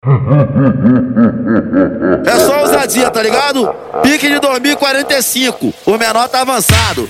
É só ousadia, tá ligado? Pique de 2045, o menor tá avançado.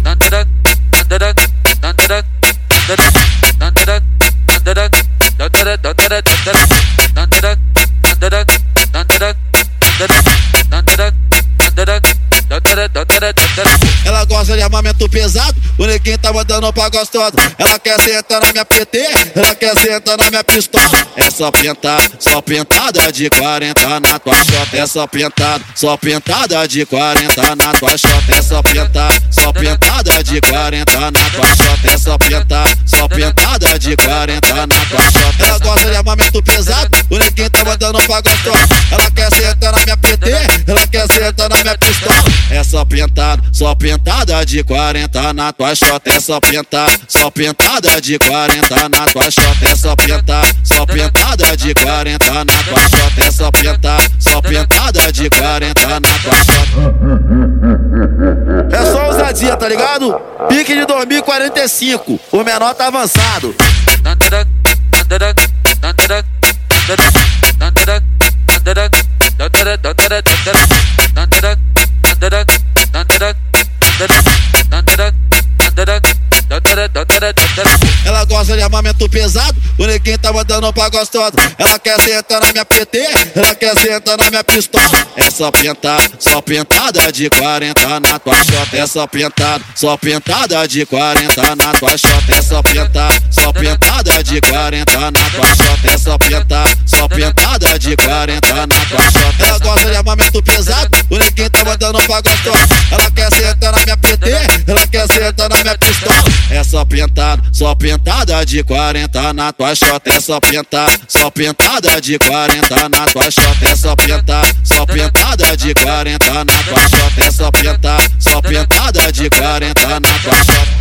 Ela gosta de armamento pesado, o neguinho tá mandando pra gostosa. Ela quer sentar na minha PT, ela quer sentar na minha pistola. É só pentada de 40 na tua chota. É só pentada de 40 na tua chota. É só pentada de 40 na tua chota. É só pentada de 40 na tua chota. Ela gosta de armamento pesado, o neguinho tá mandando pra gostosa. Ela quer sentar na minha PT, ela quer sentar na minha pistola. É só pentada de 40 na tua chota. É só pentada de 40 na tua chota. É só pentada de 40 na tua chota. É só pentada de 40 na tua chota. É só ousadia, tá ligado? Pique de 2045, o menor tá avançado. Ela gosta de armamento pesado, o neguinho tá mandando pra gostosa. Ela quer sentar na minha PT, ela quer sentar na minha pistola. É só pentada de 40 na tua chota. É só pentada de 40 na tua chota. É só pentada de 40 na tua chota. É só pentada de 40 na tua chota. Ela gosta de armamento pesado, o neguinho tá mandando pra gostosa. Ela quer sentar na minha PT, ela quer sentar na minha pistola. É só pentada de 40 na tua chota. É só pentada de 40 na tua chota. É só pentada de 40 na tua chota. É só pentada de 40 na tua chota.